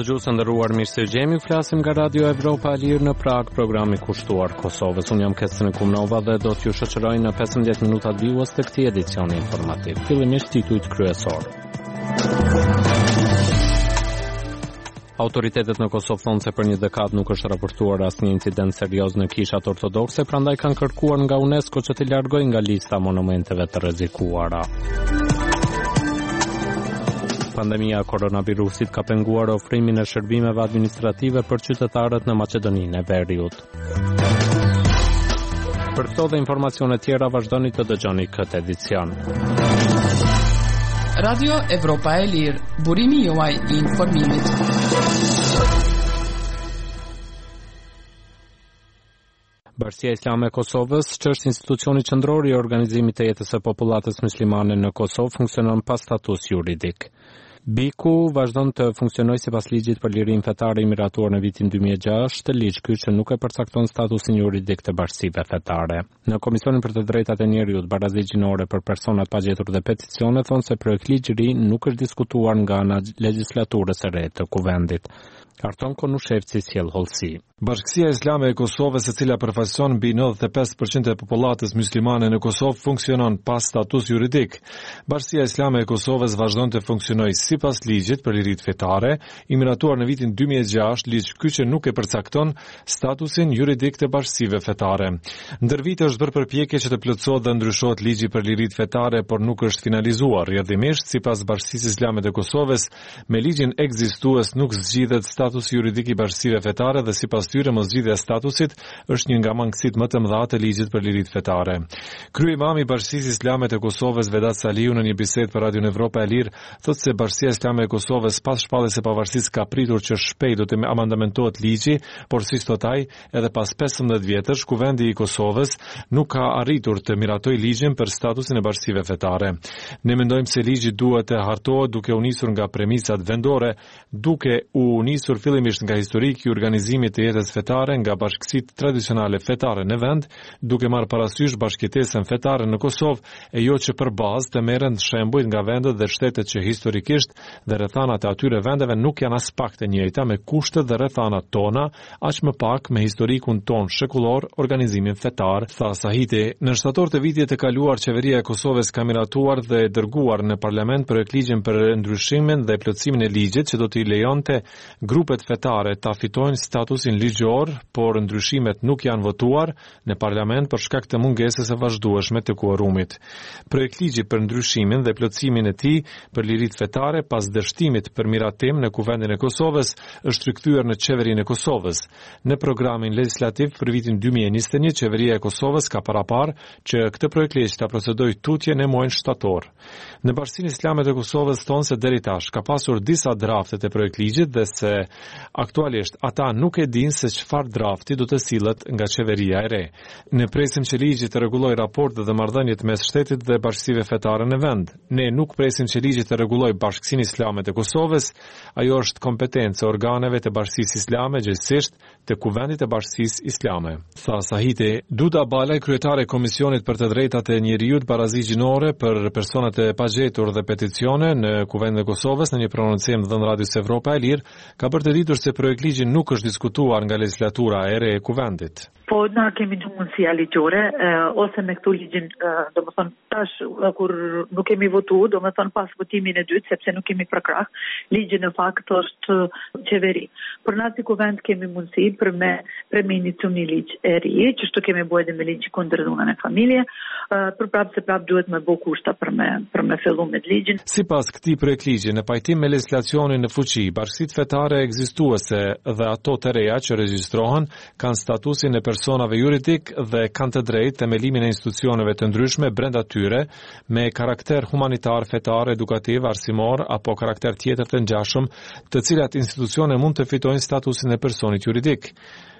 Dëgjues të nderuar, mirë se jemi, flasim nga Radio Evropa e Lirë në Prag, programi kushtuar Kosovës. Unë jam Kestën Kumnova dhe do t'ju shoqëroj në 15 minutat vijues të këtij edicioni informativ. Fillimisht titujt kryesor. Autoritetet në Kosovë thonë se për një dekadë nuk është raportuar asnjë incident serioz në kishat ortodokse, prandaj kanë kërkuar nga UNESCO që t'i largojë nga lista monumenteve të rrezikuara. Pandemia e koronavirusit ka penguar ofrimin e shërbimeve administrative për qytetarët në Maqedoninë e Veriut. Për këto dhe informacione tjera vazhdoni të dëgjoni këtë edicion. Radio Evropa e Lirë, burimi juaj I informimit. Bashkia Islame e Kosovës, që është institucioni qendror I organizimit të jetës së popullatës muslimane në Kosovë, funksionon pa status juridik. BIKU vazhdon të funksionojë sipas ligjit për lirinë fetare I miratuar në vitin 2006, ligj ky që nuk e përcakton statusin juridik të bashkësive fetare. Në Komisionin për të Drejtat e Njeriut, barazi gjinore për personat pa gjetur dhe peticione thonë se projekti I ri nuk është diskutuar nga ana legjislaturës së re të kuvendit. Arton Konushevci sjell hollësi. Bashkësia Islame e Kosovës, e cila përfaqëson mbi 95% e popullatës muslimane në Kosovë, funksionon pa status juridik. Bashkësia Islame e Kosovës vazhdon të funksionojë sipas ligjit për liritë fetare, I miratuar në vitin 2006, ligj ky që nuk e përcakton statusin juridik të bashkësive fetare. Ndër vite është bërë përpjekje që të plotësohet dhe ndryshohet ligji për liritë fetare, por nuk është finalizuar. Rrjedhimisht, sipas Bashkisë Islame të Kosovës, me ligjin ekzistues nuk zgjidhet statusi juridik I bashkësive fetare dhe sipas tyre mosgjidhja e statusit është një nga mangësitë më të mëdha të ligjit për liritë fetare. Kryemami I Bashkisë Islame të Kosovës Vedat Saliu në një bisedë për Radio Evropa e Lirë thotë se Bashkia Islame e Kosovës pas shpalljes së pavarësisë ka pritur që shpejt do të amandamentohet ligji, por si thot ai, edhe pas 15 vjetësh kuvendi I Kosovës nuk ka arritur të miratojë ligjin për statusin e bashkësive fetare. Ne mendojmë se ligji duhet të hartohet duke u nisur nga premisat vendore, duke u nisur fillimisht nga historiki I organizimit të jetës fetare nga bashkësitë tradicionale fetare në vend, duke marrë parasysh bashkëtesën fetare në Kosovë e jo që për bazë të merren shembuj nga vendet dhe shtetet që historikisht dhe rrethanat e atyre vendeve nuk janë as pak të njëjta me kushtet dhe rrethanat tona, aq më pak me historikun ton shekullor, organizimin fetar, tha Sahiti. Në shtator të vitit të kaluar, qeveria e Kosovës ka miratuar dhe dërguar në parlament projektligjin për ndryshimin dhe plotësimin e ligjit që do t'i lejonte grupet fetare ta fitojnë statusin ligjor, por ndryshimet nuk janë votuar në parlament për shkak të mungesës së vazhdueshme të kuorumit. Projektligji për ndryshimin dhe plotësimin e tij për liritë fetare pas dështimit për miratim në Kuvendin e Kosovës është rikthyer në Qeverinë e Kosovës. Në programin legjislativ për vitin 2021, Qeveria e Kosovës ka parapar që këtë projektligj ta procedojë tutje në muajin shtator. Në Bashkinë Islame të Kosovës thonë se deri tash ka pasur disa drafte të projektligjit dhe se aktualisht ata nuk e dinë se çfarë drafti do të sillet nga qeveria e re. Ne presim që ligji të rregullojë raportet dhe marrëdhëniet mes shtetit dhe bashkësive fetare në vend. Ne nuk presim që ligji të rregullojë Bashkinë Islame të Kosovës, ajo është kompetencë e organeve të Bashkisë Islame, gjithsesi të Kuvendit të Bashkisë Islame. Tha Sahiti. Duda Balaj, kryetare e Komisionit për të Drejtat e Njeriut, barazi gjinore për personat e pagjetur dhe peticione në Kuvendin e Kosovës, në një prononcim dhënë Radios Evropa e Lirë, ka bërë të ditur se projektligji nuk është diskutuar nga legjislatura e re e Kuvendit. Po na kemi një mundësia ligjore, ose me këtu ligjin, domethënë tash kur nuk kemi votuar, domethënë pas votimin e dytë, sepse nuk kemi përkrah, ligji në fakt është qeveri. Por na si kuvend kemi mundësi për me iniciuar një ligj e ri, që shto kemi bërë edhe me ligj kundër dhunën e familje, për prap duhet me bë kushta për me fillu me ligjin. Sipas këtij projektligji, në pajtim me legjislacionin në fuqi, bashkësitë fetare ekzistuese dhe ato të reja që regjistrohen kanë statusin e personave juridik dhe kanë të drejtë themelimin e institucioneve të ndryshme brenda tyre me karakter humanitar, fetar, edukativ, arsimor apo karakter tjetër të ngjashëm, të cilat institucione mund të fitojnë statusin e personit juridik.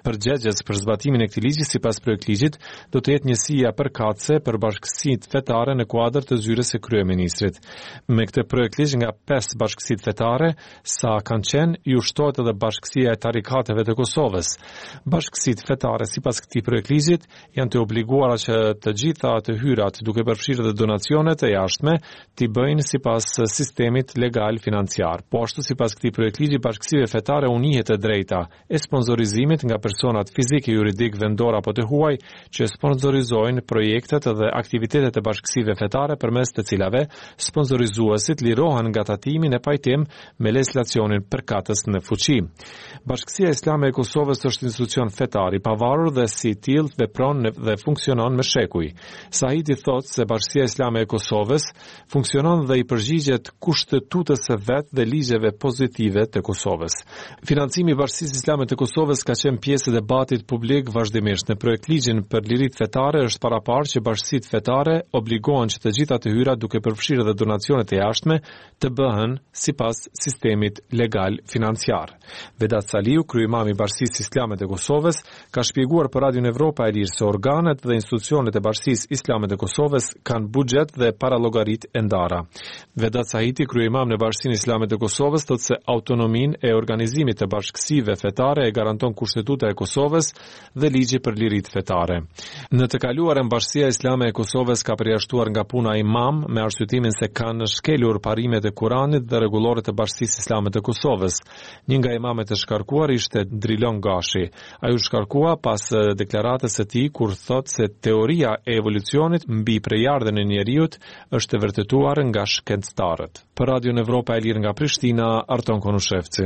Përgjegjës për zbatimin e këtij ligji sipas projektligjit do të jetë njësia përkatëse për bashkësitë fetare në kuadër të zyrës së kryeministrit. Me këtë projektligj nga 5 bashkësitë fetare sa kanë qenë ju shtohet edhe Bashkësia e Tarikateve të Kosovës. Bashkësitë fetare sipas këtij projektligjit janë të obliguara që të gjitha të hyrat, duke përfshirë edhe donacionet e jashtme, t'i bëjnë sipas sistemit legal financiar. Po ashtu sipas këtij projektligji bashkësive fetare u njihet e drejta e sponsorizimit nga personat fizik e juridik vendor apo të huaj që sponsorizojnë projektet dhe aktivitetet e bashkësive fetare përmes të cilave sponsorizuesit lirohen nga tatimi në pajtim me legislacionin përkatës në fuqi. Bashkësia Islame e Kosovës është institucion fetar i pavarur dhe si tillë vepron dhe funksionon me shekuj. Sahiti thotë se Bashkësia Islame e Kosovës funksionon dhe i përgjigjet kushtetutës së vet dhe ligjeve pozitive të Kosovës. Financimi i Bashkësisë Islame të Kosovës ka qenë pjesë e debatit publik vazhdimisht. Në projektligjin për liritë fetare është paraparë që bashkësitë fetare obligohen që të gjitha të hyrat duke përfshirë edhe donacionet e jashtme të bëhen sipas sistemit legal financiar. Vedat Saliu, kryemami i Bashkisë Islame të Kosovës, ka shpjeguar për Radion Evropa e Lirë se organet dhe institucionet e Bashkisë Islame të Kosovës kanë buxhet dhe parallogarit e ndara. Vedat Sahiti, kryemam në Bashkinë Islame të Kosovës, thotë se autonominë e organizimit të bashkësive fetare e garanton Kushtetuta e Kosovës dhe ligji për liritë fetare. Në të kaluarën Bashkia Islame e Kosovës ka përjashtuar nga puna imam me arsyetimin se kanë shkelur parimet e Kuranit dhe rregullorët e Bashkisë Islame të Kosovës. Një nga imamet e shkarkuar ishte Drilon Gashi. Ai u shkarkua pas deklaratës së tij kur thotë se teoria e evolucionit mbi prejardhjen e njerëzit është e vërtetuar nga shkencëtarët. Për Radion Evropa e Lirë nga Prishtina, Arton Konushevci.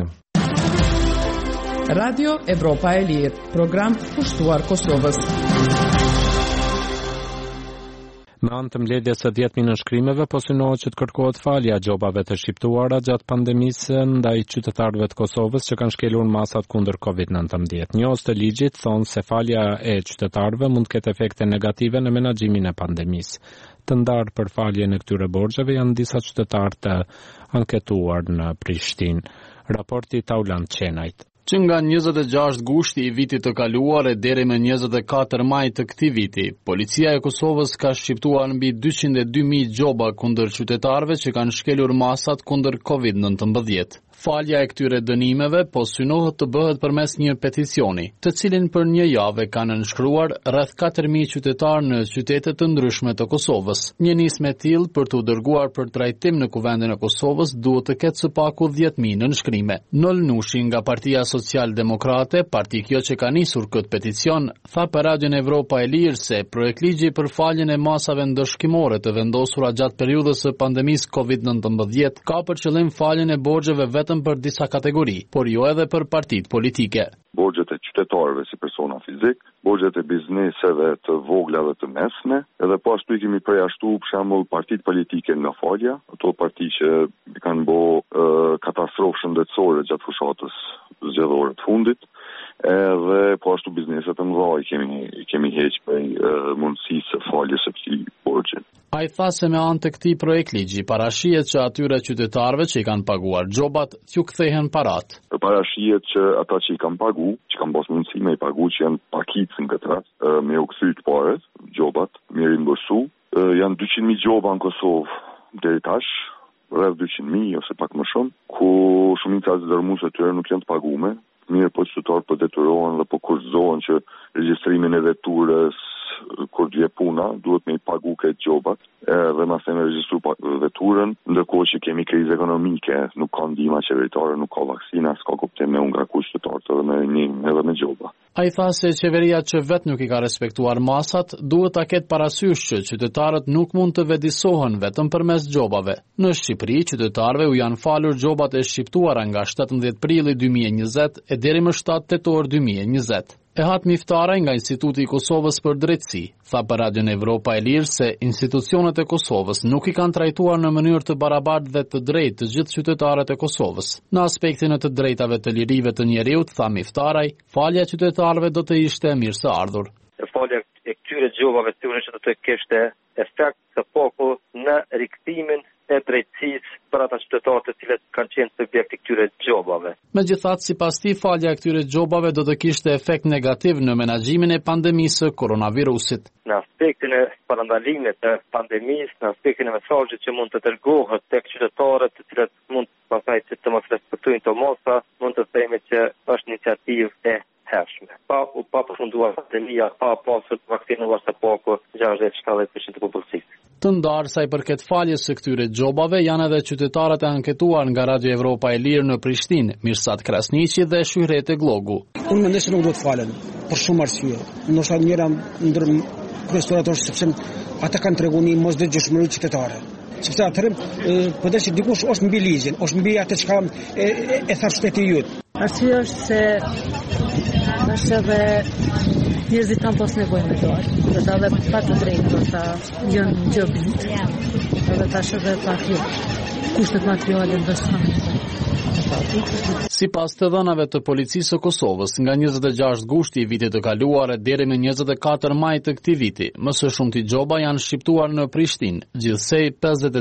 Radio Evropa e Lirë, program pushtuar Kosovës. Me anë të mbledhjes së 10.000 nënshkrimeve, po synohet që të kërkohet falja gjobave të shqiptuara gjatë pandemisë ndaj qytetarëve të Kosovës që kanë shkelur masat kundër COVID-19. Njohës të ligjit thonë se falja e qytetarëve mund të ketë efekte negative në menaxhimin e pandemisë. Të ndarë për faljen e këtyre borxheve janë disa qytetarë të anketuar në Prishtinë. Raporti Taulant Qenajt. Që nga 26 gushti i vitit të kaluar e deri me 24 maj të këtij viti, policia e Kosovës ka shqiptuar mbi 202.000 gjoba kundër qytetarëve që kanë shkelur masat kundër COVID-19. Falja e këtyre dënimeve po synohet të bëhet përmes një peticioni, të cilin për një javë kanë nënshkruar rreth 4.000 qytetarë në qytete të ndryshme të Kosovës. Një nismë e tillë për t'u dërguar për trajtim në Kuvendin e Kosovës duhet të ketë së paku 10.000 nënshkrime. Nol Nushi nga Partia Social-Demokrate, parti kjo që ka nisur këtë peticion, tha për Radion Evropa e Lirë se projektligji për faljen e masave ndëshkimore të vendosura gjatë periudhës së pandemisë COVID-19 ka për qëllim faljen e borxheve vetëm për disa kategori, por jo edhe për partitë politike. Borxhet e qytetarëve si persona fizik, borxhet e bizneseve të vogla dhe të mesme, edhe po ashtu i kemi përjashtuar për shembull partitë politike nga falja, ato parti që kanë bërë katastrofë shëndetësore gjatë fushatës zgjedhore të fundit, edhe po ashtu bizneset e mëdha kemi heqë prej mundësisë së faljes së këtij borxhi. Ai tha se me anë të këtij projektligji parashihet që atyre qytetarëve që i kanë paguar gjobat t'ju kthehen parat. Parashihet që ata që i kanë pagu, që kanë pas mundësi me i pagu, që janë pakicë në këtë rast, me u kthyt paret, gjobat, me rimbursu, janë 200.000 gjoba në Kosovë deri tash, rreth 200.000 ose pak më shumë, ku shumica e dërmuesve të tyre nuk janë të pagume. Mirë po qytetarët po detyrohen dhe po kurzohen që regjistrimin e veturës kur vje puna, duhet me i pagu këtë gjobat, dhe mastaj me regjistru veturën, ndërkohë që kemi krizë ekonomike, nuk ka ndihma qeveritare, nuk ka vaksina, s'ka kuptim me ngarku qytetarët edhe me gjoba. Ai tha se qeveria që vet nuk i ka respektuar masat, duhet ta ketë parasysh që qytetarët nuk mund të vedisohen vetëm përmes gjobave. Në Shqipëri, qytetarëve u janë falur gjobat e shqiptuara nga 17 prilli 2020 e deri më 7 tetor 2020. Ehat Miftaraj nga Instituti i Kosovës për Drejtësi tha për Radion Evropa e Lirë se institucionet e Kosovës nuk i kanë trajtuar në mënyrë të barabartë dhe të drejtë të gjithë qytetarët e Kosovës. Në aspektin e të drejtave të lirive të njeriut, tha Miftaraj, falja e qytetarëve do të ishte mirë së ardhur. Falja e këtyre gjobave të që do të kishte efekt të popull në rikthimin e drejtësisë për ata qytetarë të cilët kanë qenë subjekt të këtyre gjobave. Megjithatë, sipas tij, falja e këtyre gjobave do të kishte efekt negativ në menaxhimin e pandemisë së koronavirusit. Në aspektin e parandalimit të pandemisë, në aspektin e mesazhit që mund të dërgohet tek qytetarët, të cilët mund pastaj të mos respektojnë të mosa, mund të themi që është iniciativë e hershme. Pa përfunduar pandemia, pa pasur vaksinuar së paku 60-70% të popullsisë. Të ndarë sa i përket faljes së këtyre gjobave janë edhe qytetarët e anketuar nga Radio Evropa e Lirë në Prishtinë, Mirsat Krasniqi dhe Shyrete Glogu. Unë mendoj se nuk duhet falen për shumë arsye. Ndoshta njëra ndër kryesoratosh sepse ata kanë treguar një mosdëgjshmëri qytetare. Sepse atëherë po dashë dikush është mbi ligjin, është mbi atë çka e tha shteti yt. Arsyeja është se është edhe njerëzit kanë pas nevojë me dorë. Do të pa të drejtë, do të janë gjobit. Edhe tash edhe pa kushtet materiale ndërsa. Sipas të dhënave të policisë së Kosovës, nga 26 gushti i vitit të kaluar deri në 24 maj të këtij viti, më së shumti gjoba janë shqiptuar në Prishtinë, gjithsej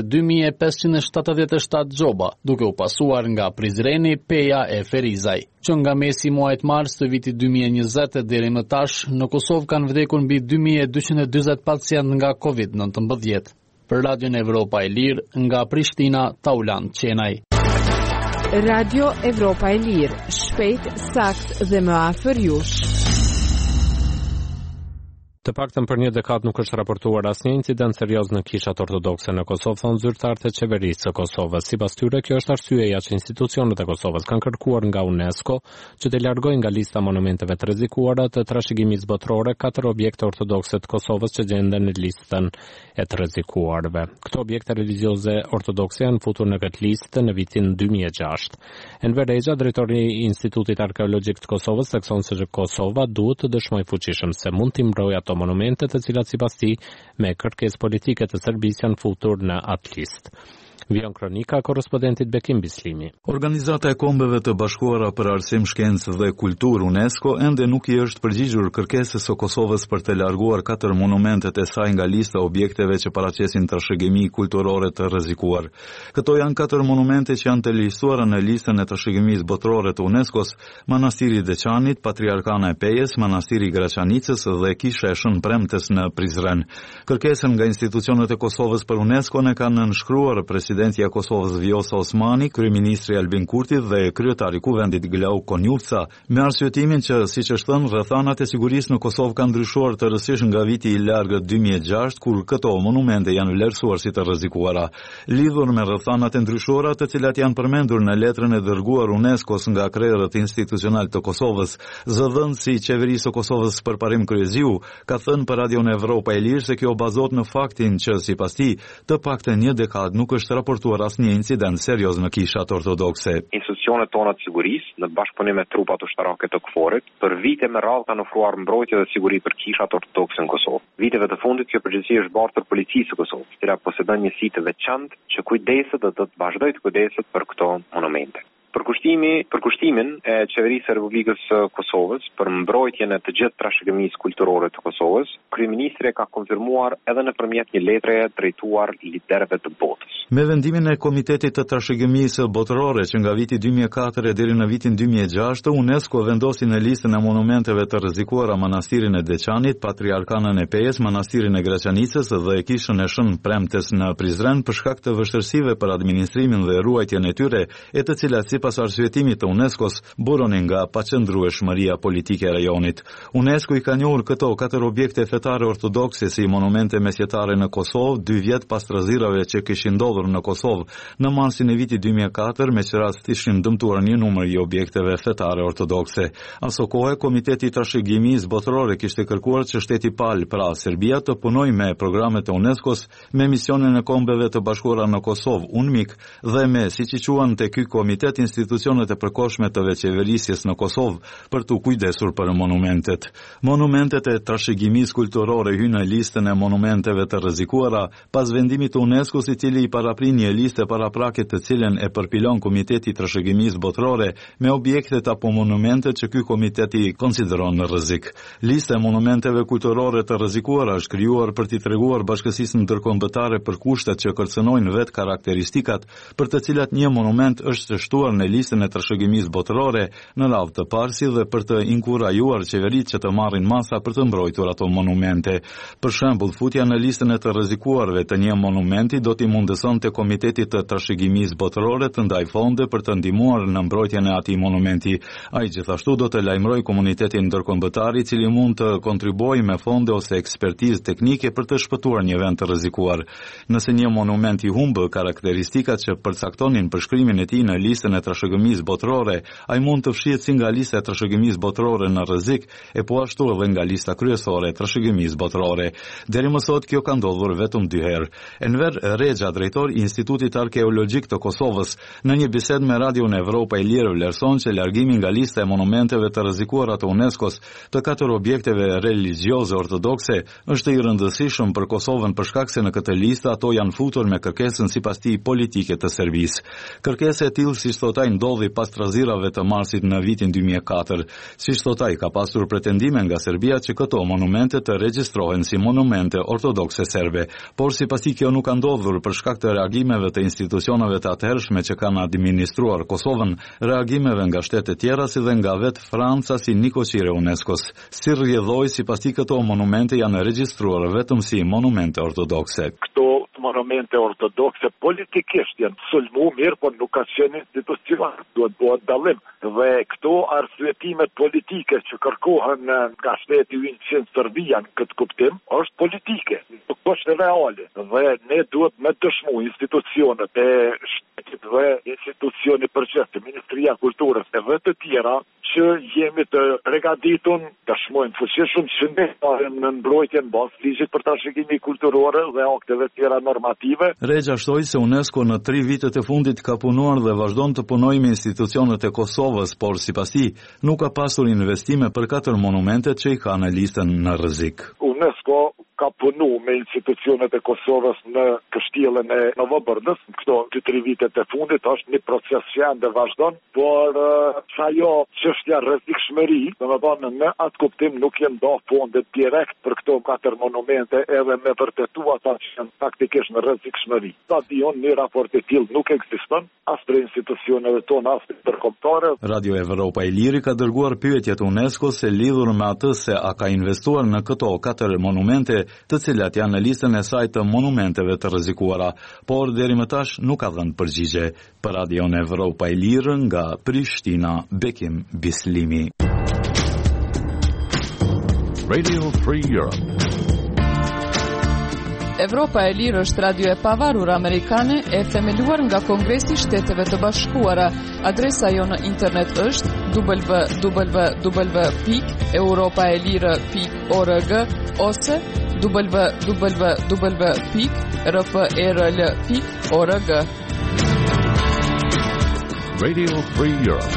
52.577 gjoba, duke u pasuar nga Prizreni, Peja e Ferizaj. Që nga mesi muajit mars të vitit 2020 deri më tash, në Kosovë kanë vdekur mbi 2240 pacient nga COVID-19. Për Radion Evropa e Lirë, nga Prishtina, Taulan Qenaj. Radio Evropa e Lirë, shpejt, sakt dhe më afër jush. Të paktën për një dekadë nuk është raportuar asnjë incident serioz në kishat ortodokse në Kosovë, thonë zyrtarët e qeverisë së Kosovës. Sipas tyre, kjo është arsyeja që institucionet e Kosovës kanë kërkuar nga UNESCO që të largojnë nga lista monumenteve të rrezikuara të trashëgimisë botërore 4 objekte ortodokse të Kosovës që gjenden në listën e të rrezikuarve. Këto objekte religjioze ortodokse janë futur në këtë listë në vitin 2006. Enver Rexha, drejtori i Institutit Arkeologjik të Kosovës, thekson se Kosova duhet të dëshmojë fuqishëm se mund t'i mbrojë ato monumente të cilat sipas tij me kërkesë politike të Serbisë janë futur në atë listë. Vion kronika korrespondentit Bekim Bislimi. Organizata e Kombeve të Bashkuara për Arsim, Shkencë dhe Kulturë UNESCO ende nuk i është përgjigjur kërkesës së Kosovës për të larguar 4 monumentet e saj nga lista objekteve që paraqesin trashëgimi kulturore të rrezikuar. Këto janë 4 monumente që janë të listuara në listën e trashëgimisë botërore të UNESCO-s: Manastiri i Deçanit, Patriarkana e Pejës, Manastiri i Graçanicës dhe Kisha e Shën Premtes në Prizren. Kërkesën nga institucionet e Kosovës për UNESCO-n e kanë nënshkruar Presidenti e Kosovës Vjosa Osmani, kryeministri Albin Kurti dhe kryetari i Kuvendit Glau Konjuvca, me arsyetimin që, siç është thënë, rrethanat e sigurisë në Kosovë kanë ndryshuar të rëndësishëm nga viti i largët 2006, kur këto monumente janë vlerësuar si të rrezikuara. Lidhur me rrethanat e ndryshuara, të cilat janë përmendur në letrën e dërguar UNESCO-s nga krerët institucional të Kosovës, zëdhënësi i qeverisë së Kosovës përparim Kryeziu ka thënë për Radion Evropa e Lirë se kjo bazohet në faktin që, sipas tij, të paktën një dekadë nuk është raportuar asnjë incident serioz në kishat ortodokse. Institucionet tona të sigurisë, në bashkëpunim me trupat ushtarake të KFOR-it, për vite me radhë kanë ofruar mbrojtje dhe siguri për kishat ortodokse në Kosovë. Viteve të fundit kjo përgjegjësi është bartur policisë së Kosovës, e cila posedon një si të veçantë që kujdeset dhe do të vazhdojë të kujdeset për këto monumente. Përkushtimin e qeverisë së Republikës së Kosovës për mbrojtjen e të gjithë trashëgimisë kulturore të Kosovës, kryeministri ka konfirmuar edhe nëpërmjet një letre drejtuar liderëve të botës. Me vendimin e Komitetit të Trashëgimisë Botërore që nga viti 2004 deri në vitin 2006, UNESCO vendosi në listën e monumenteve të rrezikuara Manastirin e Deçanit, Patriarkanën e Pejës, Manastirin e Graçanicës dhe Kishën e Shën Premtes në Prizren për shkak të vështirësive për administrimin dhe ruajtjen e tyre, e të cilat sipas arsyetimit të UNESCO-s buronin nga paqëndrueshmëria politike e rajonit. UNESCO i ka njohur këto 4 objekte fetare ortodokse si monumente mesjetare në Kosovë 2 vjet pas trezirave që kishin ndodhur në Kosovë në marsin e vitit 2004, me që rast ishin dëmtuar një numër i objekteve fetare ortodokse. Aso kohë, Komiteti i Trashëgimisë Botërore kishte kërkuar që shteti palë, pra Serbia, të punojë me programet e UNESCO-s me misionin e Kombeve të Bashkuara në Kosovë, UNMIK, dhe me, siç i quhen te ky komitet, institucionet e përkohshme të veçeverisjes në Kosovë për të kujdesur për monumentet. Monumentet e trashëgimisë kulturore hynë në listën e monumenteve të rrezikuara pas vendimit të UNESCO-s, i cili i paraprin një listë paraprake të cilën e përpilon Komiteti i Trashëgimisë Botërore me objektet apo monumente që ky komiteti konsideron në rrezik. Lista e monumenteve kulturore të rrezikuara është krijuar për t'i treguar bashkësisë ndërkombëtare për kushtet që kërcënojnë vetë karakteristikat për të cilat një monument është shtuar në listën e trashëgimisë botërore në radhë të parsi dhe për të inkurajuar qeveritë që të marrin masa për të mbrojtur ato monumente. Për shembull, futja në listën e të rrezikuarve të një monumenti do t'i mundësonte Komitetit të Trashëgimisë Botërore të ndajë fonde për të ndihmuar në mbrojtjen e atij monumenti. Ai gjithashtu do të lajmërojë komunitetin ndërkombëtar i cili mund të kontribuojë me fonde ose ekspertizë teknike për të shpëtuar një vend të rrezikuar. Nëse një monument i humbë karakteristikat që përcaktonin përshkrimin e tij në listën e trashëgimisë botërore, ai mund të fshihet si nga lista e trashëgimisë botërore në rrezik e po ashtu edhe nga lista kryesore e trashëgimisë botërore. Deri më sot kjo ka ndodhur vetëm 2 herë. Enver Rexha, drejtori i Institutit Arkeologjik të Kosovës, në një bisedë me Radion Evropa e Lirë vlerëson që largimi nga lista e monumenteve të rrezikuara të UNESCO-s të 4 objekteve religjioze ortodokse është i rëndësishëm për Kosovën për shkak se në këtë listë ato janë futur me kërkesën sipas tij politike të Serbisë. Kërkesa e tillë, siç thot ai, ndodhi pas trazirave të marsit në vitin 2004. Siç thot ai, ka pasur pretendime nga Serbia që këto monumente të regjistrohen si monumente ortodokse serbe, por sipas tij kjo nuk ka ndodhur për shkak të reagimeve të institucioneve të atëhershme që kanë administruar Kosovën, reagimeve nga shtete tjera si dhe nga vetë Franca si nikoqire UNESCO-s. Si rrjedhoi, sipas tij këto monumente janë regjistruar vetëm si monumente ortodokse. Këto monumente ortodokse politikisht janë sulmu mirë, por nuk ka qenë institucion, duhet bëhet dallim. Dhe këto arsyetimet politike që kërkohen nga shteti ynë në Serbia në këtë kuptim, është politike, nuk është reale. Dhe ne duhet me dëshmu institucionet e shtetit dhe institucioni përgjithshëm, Ministria e Kulturës dhe të tjera që jemi të përgatitur, dëshmojmë fuqishëm që ne në mbrojtjen bazë ligjit për trashëgimi kulturore dhe akteve tjera normative. Rexha shtoi se UNESCO në 3 vitet e fundit ka punuar dhe vazhdon të punojë me institucionet e Kosovës, por sipas tij nuk ka pasur investime për 4 monumentet që i ka në listën në rrezik. UNESCO ka punu me institucionet e Kosovës në kështjellën e Novobërdës, këto 2-3 vitet e fundit, është një proces që janë dhe vazhdon, por ajo çështja rrezikshmëri, domethënë në atë kuptim nuk janë do fonde direkt për këto 4 monumente edhe me vërtetu ata që janë faktikisht në rrezikshmëri. Sa diun një raport i tillë nuk ekziston as për institucionet tona as për kombëtare. Radio Evropa e Liri ka dërguar pyetje te UNESCO se lidhur me atë se a ka investuar në këto 4 monumente të cilat janë në listën e saj të monumenteve të rrezikuara, por deri më tash nuk ka dhënë përgjigje. Për Radion Evropa e Lirë nga Prishtina, Bekim Bislimi. Radio Free Europe. Evropa e Lirë është radio e pavarur amerikane e themeluar nga Kongresi i Shteteve të Bashkuara. Adresa jo në internet është www.europaelire.org ose www.rprl.org. Radio Free Europe.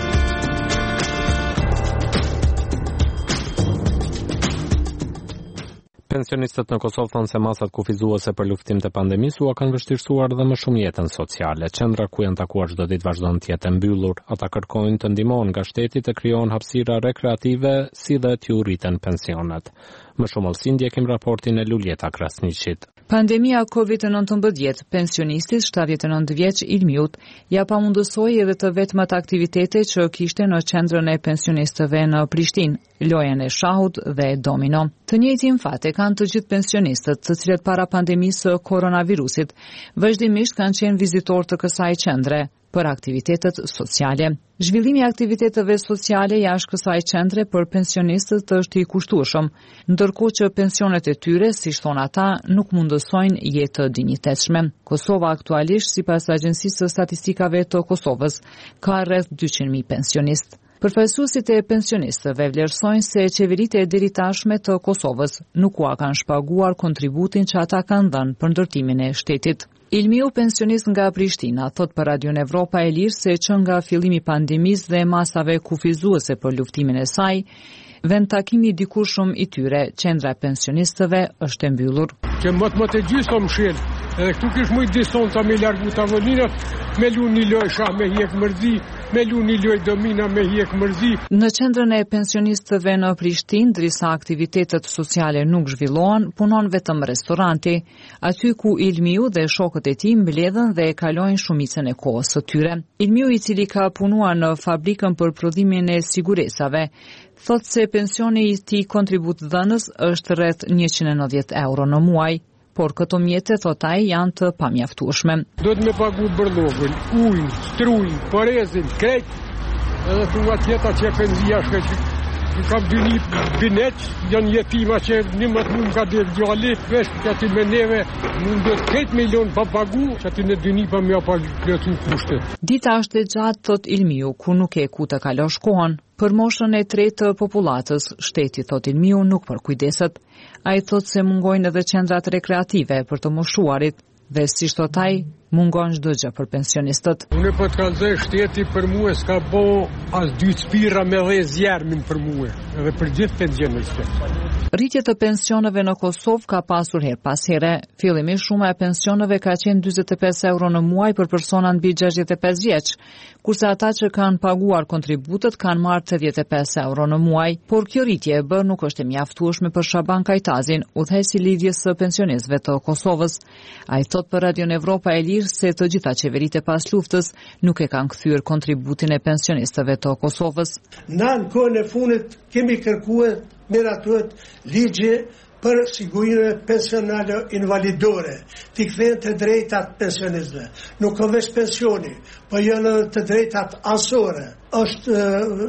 Pensionistët në Kosovë thonë se masat kufizuese për luftim të pandemisë u kanë vështirësuar dhe më shumë jetën sociale. Qendra ku janë takuar çdo ditë vazhdon të jetë mbyllur. Ata kërkojnë të ndihmohen nga shteti të krijohen hapësira rekreative si dhe t'u rriten pensionet. Më shumë olsi ndjekim raportin e Luljeta Krasniqit. Pandemia COVID-19, pensionistit 79 vjeç Ilmiut ja pamundësoi edhe të vetmat aktivitete që kishte në qendrën e pensionistëve në Prishtinë, lojën e shahut dhe domino. Të njëjtin fat e kanë të gjithë pensionistët, të cilët para pandemisë së koronavirusit vazhdimisht kanë qenë vizitor të kësaj qendre për aktivitetet sociale. Zhvillimi i aktiviteteve sociale jashtë kësaj qendre për pensionistët është i kushtueshëm, ndërkohë që pensionet e tyre, siç thon ata, nuk mundësojnë jetë të dinjitetshme. Kosova aktualisht, sipas Agjencisë së Statistikave të Kosovës, ka rreth 200.000 pensionistë. Përfaqësuesit e pensionistëve vlerësojnë se qeveritë e deritashme të Kosovës nuk u kanë shpaguar kontributin që ata kanë dhënë për ndërtimin e shtetit. Ilmiu, pensionist nga Prishtina, thot për Radion Evropa e Lirë se që nga fillimi pandemisë dhe masave kufizuese për luftimin e saj, vend takimi dikurshëm i tyre, qendra e pensionistëve është e mbyllur. Që më të gjysmë mshil, Edhe këtu kish mujt disonta me largu tavolinat, me lu një loj shah me hjek mërzi, me lu një loj domina me hjek mërzi. Në qendrën e pensionistëve në Prishtinë, drisa aktivitetet sociale nuk zhvillohen, punon vetëm restoranti, aty ku Ilmiu dhe shokët e tij mbledhen dhe kalojnë shumicën e kohës së tyre. Ilmiu, i cili ka punuar në fabrikën për prodhimin e siguresave, thot se pensioni i tij kontributdhënës është rreth 190 euro në muaj, por këto mjete, thot ai, janë të pamjaftueshme. Do të me pagu bërlogën, ujin, strujin, porezin, krejt, edhe të nga tjeta që e penzia shke që kam dyni bineq, janë jetima që një mëtë mund ka dhe gjalli, vesh që ati me neve mund dhe 8 milion pa pagu, që ati në dyni pa mja pa plëcu kushte. Dita është e gjatë, thot Ilmiu, ku nuk e ku të kalosh kohën. Për moshën e tretë të popullatës, shteti, thot Ilmiu, nuk përkujdeset. Ai thot se mungojnë edhe qendrat rekreative për të moshuarit dhe si thot ai, mungon çdo gjë për pensionistët. Unë po të kallëzoj shteti për mua s'ka bo as 2 spira me 10 zjarmin për mua, edhe për gjithë pensionistët. Rritja të pensioneve në Kosovë ka pasur her pas here. Fillimisht shuma e pensioneve ka qenë 45 euro në muaj për persona mbi 65 vjeç, kurse ata që kanë paguar kontributet kanë marrë 85 euro në muaj, por kjo rritje e bërë nuk është e mjaftueshme për Shaban Kajtazin, udhëheqësi i lidhjes së pensionistëve të Kosovës. Ai thot për Radion Evropa e Lirë se të gjitha qeveritë pas luftës nuk e kanë kthyer kontributin e pensionistëve të Kosovës. Në kohën e fundit kemi kërkuar miratuar ligje për sigurinë pensionale invalidore, t'i kthejnë të drejtat pensionistëve. Nuk ka veç pensioni, po janë të drejtat ansore. Është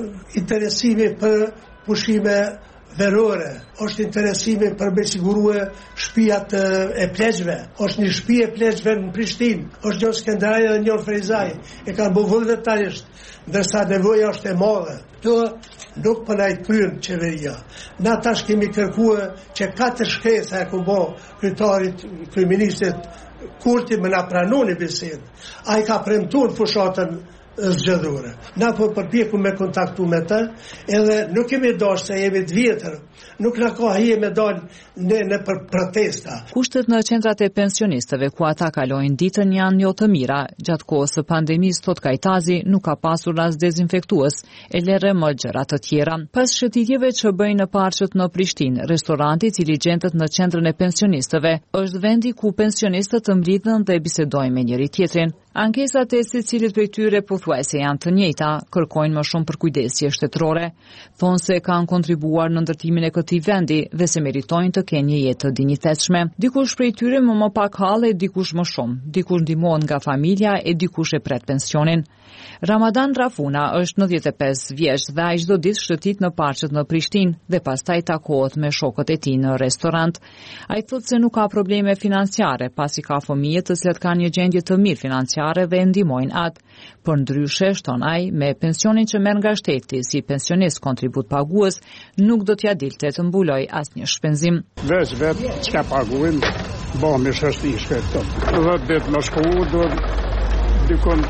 interesimi për pushime verore, është interesimi për me sigurue shtëpiat e pleqve, është një shtëpi e pleqve në Prishtinë, është Gjon Skënderaj dhe Njon Frejzaj, e kanë bëvë detajisht, ndërsa nevoja është e madhe. Këto nuk përna i kryen qeveria. Na tash kemi kërkuar që 4 shkesa e ku bo kryeministit Kurti me na pranoni bisedë. Ai ka premtuar fushatën zgjedhore. Na po përpjeku me kontaktu me të, edhe nuk kemi dashur se jemi të vjetër, nuk na ka hije me dal në për protesta. Kushtet në qendrat e pensionistëve ku ata kalojnë ditën janë jo të mira. Gjatë kohës së pandemisë, thot Kajtazi, nuk ka pasur as dezinfektues, e lere më gjëra të tjera. Pas shëtitjeve që bëjnë në parqet në Prishtinë, restoranti i cili gjendet në qendrën e pensionistëve është vendi ku pensionistët të mblidhen dhe bisedojnë me njëri tjetrin. Ankesat e secilit prej tyre pothuajse janë të njëjta, kërkojnë më shumë përkujdesje shtetërore, thonë se kanë kontribuar në ndërtimin e këtij vendi dhe se meritojnë të kenë një jetë të dinjitetshme. Dikush prej tyre më pak hallë e dikush më shumë, dikush ndihmohet nga familja e dikush e pret pensionin. Ramadan Rafuna është 95 vjeç dhe ai çdo ditë shëtit në parqet në Prishtinë dhe pastaj takohet me shokët e tij në restorant. Ai thotë se nuk ka probleme financiare, pasi ka fëmijë të cilët kanë një gjendje të mirë financiare dhe ndihmojnë atë. Por ndryshe, shton ai, me pensionin që merr nga shteti si pensionist kontribut pagues, nuk do t'ja dilte të mbuloj asnjë shpenzim. Vetë çka paguajmë, bëhemi shështishke këto. 10 ditë në shkollë do dikon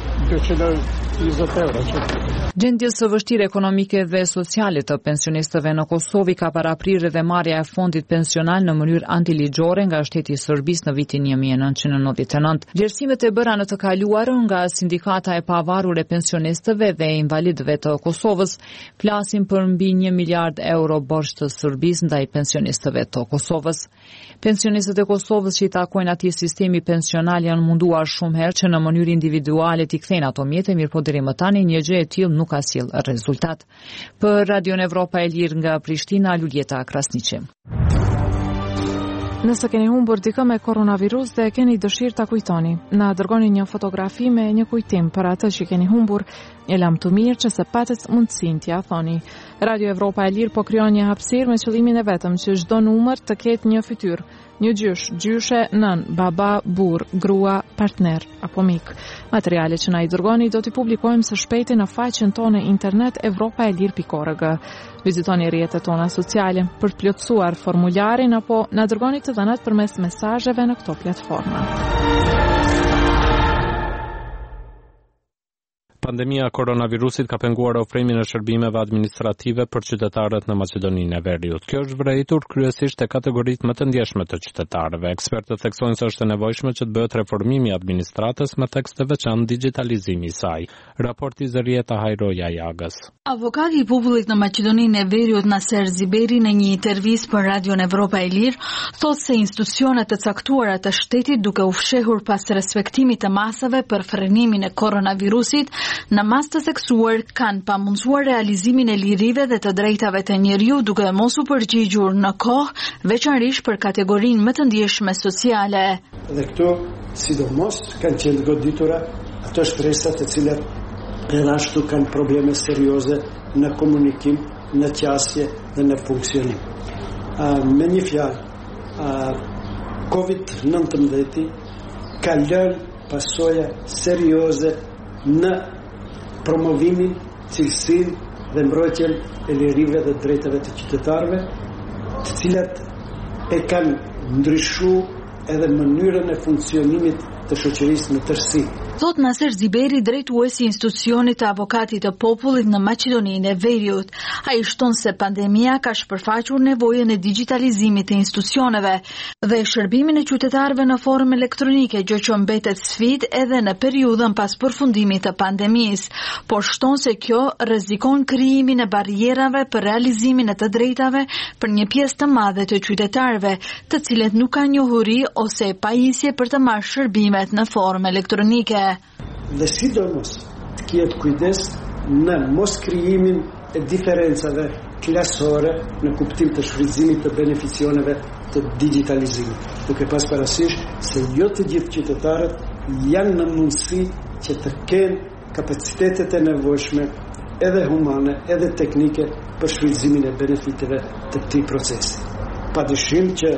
220 euro. Gjendjes së vështirë ekonomike dhe sociale të pensionistëve në Kosovë ka paraprirë dhe marrja e fondit pensional në mënyrë antiligjore nga shteti i Serbisë në vitin 1999. Vlerësimet e bëra në të kaluarën nga Sindikata e Pavarur e Pensionistëve dhe Invalidëve të Kosovës flasin për mbi 1 miliard euro borxh të Serbisë ndaj pensionistëve të Kosovës. Pensionistët e Kosovës që i takojnë atij sistemi pensional janë munduar shumë herë që në mënyrë individuale t'i kthejnë ato mjete, mirë po deri më tani një gjë e tillë nuk ka sjell rezultat. Për Radion Evropa e Lirë nga Prishtina, Luljeta Krasniqi. Nëse keni humbur dikë me koronavirus dhe keni dëshirë ta kujtoni, na dërgoni një fotografi me një kujtim për atë që keni humbur, e lam të mirë që se patët mundësinë t'ia thoni. Radio Evropa e Lirë po krijon një hapësirë me qëllimin e vetëm që çdo numër të ketë një fytyrë, një gjysh, gjyshe, nën, baba, burr, grua, partner apo mik. Materialet që na i dërgoni do t'i publikojmë së shpejti në faqen tonë internet evropaelir.org. Vizitoni rrjetet tona sociale për të plotësuar formularin apo na dërgoni të dhënat përmes mesazheve në këto platforma. Pandemia e koronavirusit ka penguar ofrimin e shërbimeve administrative për qytetarët në Maqedoninë e Veriut. Kjo është vërejtur kryesisht te kategoritë më të ndjeshme të qytetarëve. Ekspertët theksojnë se është e nevojshme që të bëhet reformimi i administratës me tekst të veçantë digitalizimi i saj. Raporti Zërieta Hajroja Jagës. Avokati i popullit në Maqedoninë e Veriut Naser Ziberi në një intervistë për Radion Evropa e Lirë thotë se institucionet të caktuara të shtetit duke u fshehur pas respektimit të masave për frenimin e koronavirusit në mas të theksuar kanë pamundsuar realizimin e lirive dhe të drejtave të njeriut duke mos u përgjigjur në kohë, veçanërisht për kategorinë më të ndjeshme sociale. Dhe këto sidomos kanë qenë goditura ato shtresa të cilat edhe ashtu kanë probleme serioze në komunikim, në qasje dhe në funksionim. Me një fjalë, COVID-19 ka lënë pasoja serioze në promovimin, cilësinë dhe mbrojtjen e lirive dhe drejtave të qytetarëve, të cilat e kanë ndryshuar edhe mënyrën e funksionimit të shoqërisë në tërësi. Thot Naser Ziberi, drejtuesi i institucionit të avokatit të popullit në Maqedoninë e Veriut. Ai shton se pandemia ka shpërfaqur nevojën e digitalizimit të institucioneve dhe shërbimin e qytetarëve në formë elektronike, gjë që mbetet sfidë edhe në periudhën pas përfundimit të pandemisë, por shton se kjo rrezikon krijimin e barrierave për realizimin e të drejtave për një pjesë të madhe të qytetarëve, të cilët nuk kanë njohuri ose pajisje për të marrë shërbimet në formë elektronike. Dhe sidomos të kiet kujdes në mos krijimin e diferencave klasore në kuptim të shfrytëzimit të beneficioneve të digitalizimit, duke pas parasysh se jo të gjithë qytetarët janë në mundësi që të kenë kapacitetet e nevojshme edhe humane, edhe teknike për shfrytëzimin e benefiteve të këtij procesi. Padyshim që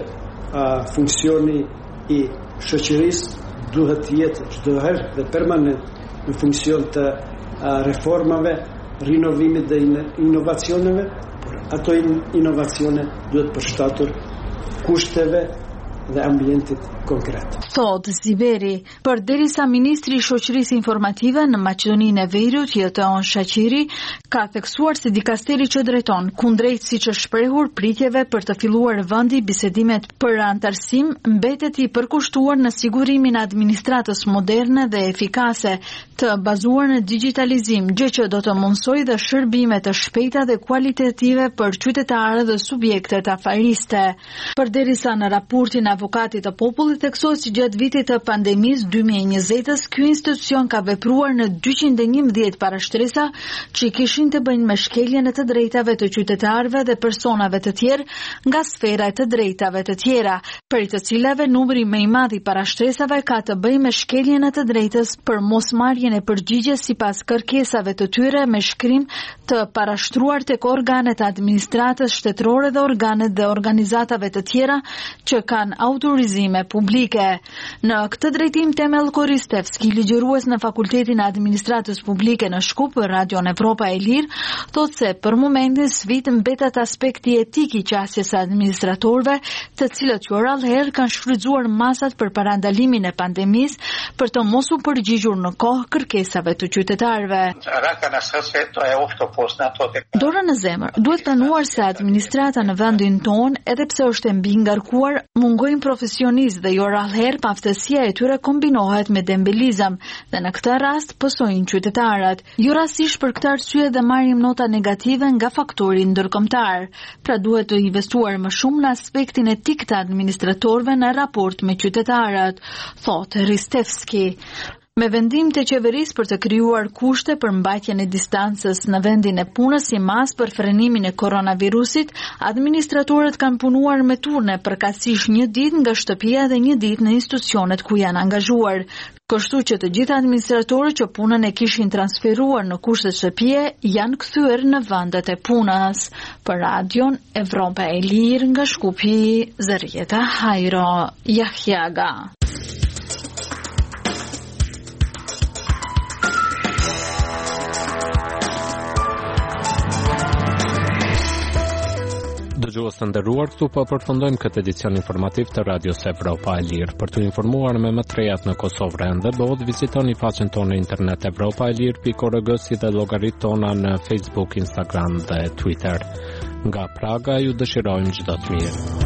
funksioni i shoqërisë duhet të jetë çdo herë dhe permanent në funksion të reformave, rinovimit dhe inovacioneve, por ato inovacione duhet përshtatur kushteve dhe ambientit konkret. Thot Ziberi, përderisa ministri i shoqërisë informative në Maqedoninë e Veriut, Jeton Shaqiri, ka theksuar se dikasteri që drejton kundrejt siç është shprehur pritjeve për të filluar vendi bisedimet për antarësim, mbetet i përkushtuar në sigurimin e administratës moderne dhe efikase, të bazuar në digitalizim, gjë që do të mundsojë dhe shërbime të shpejta dhe kualitative për qytetarët dhe subjektet afariste. Përderisa në raportin avokatit të popullit theksohet se gjatë vitit të pandemisë 2020-s, ky institucion ka vepruar në 211 parashtresa që kishin të bëjnë me shkeljen e të drejtave të qytetarëve dhe personave të tjerë nga sfera e të drejtave të tjera, për të cilave numri më i madh i parashtresave ka të bëjë me shkeljen e të drejtës për mosmarrjen e përgjigjes sipas kërkesave të tyre me shkrim të parashtruar tek organet e administratës shtetërore dhe organet dhe organizatave të tjera që kanë autorizime publike. Në këtë drejtim Temel Koristevski, ligjërues në Fakultetin e Administratës Publike në Shkup për Radion Evropa e Lirë, thotë se për momentin sfidë mbetet aspekti etik i qasjes së administratorëve, të cilët rrallëherë kanë shfrytzuar masat për parandalimin e pandemisë për të mos u përgjigjur në kohë kërkesave të qytetarëve. Dora në zemër, duhet planuar se administrata në vendin tonë, edhe pse është e mbi ngarkuar, mungojnë profesionistë dhe jo rrallëherë paftësia e tyre kombinohet me dembelizëm dhe në këtë rast pësojnë qytetarët. Jo rastësisht për këtë arsye dhe marrim nota negative nga faktori ndërkombëtar. Pra duhet të investuar më shumë në aspektin etik të administratorëve në raport me qytetarët, thotë Ristevski. Me vendim të qeverisë për të krijuar kushte për mbajtjen e distancës në vendin e punës si mas për frenimin e koronavirusit, administratorët kanë punuar me turne përkatësisht një ditë nga shtëpia dhe një ditë në institucionet ku janë angazhuar. Kështu që të gjithë administratorët që punën e kishin transferuar në kushte shtëpie janë kthyer në vendet e punës. Për Radion Evropa e Lirë nga Shkupi, Zërieta Hajro Jahjaga. Dëgjues të nderuar, këtu po përfundojmë këtë edicion informativ të Radios Evropa e Lirë. Për të informuar me më të rejat në Kosovë rende, bëhet vizitoni faqen tonë në internet europaelir.org si dhe llogaritë tona në Facebook, Instagram dhe Twitter. Nga Praga ju dëshirojmë çdo të mirë.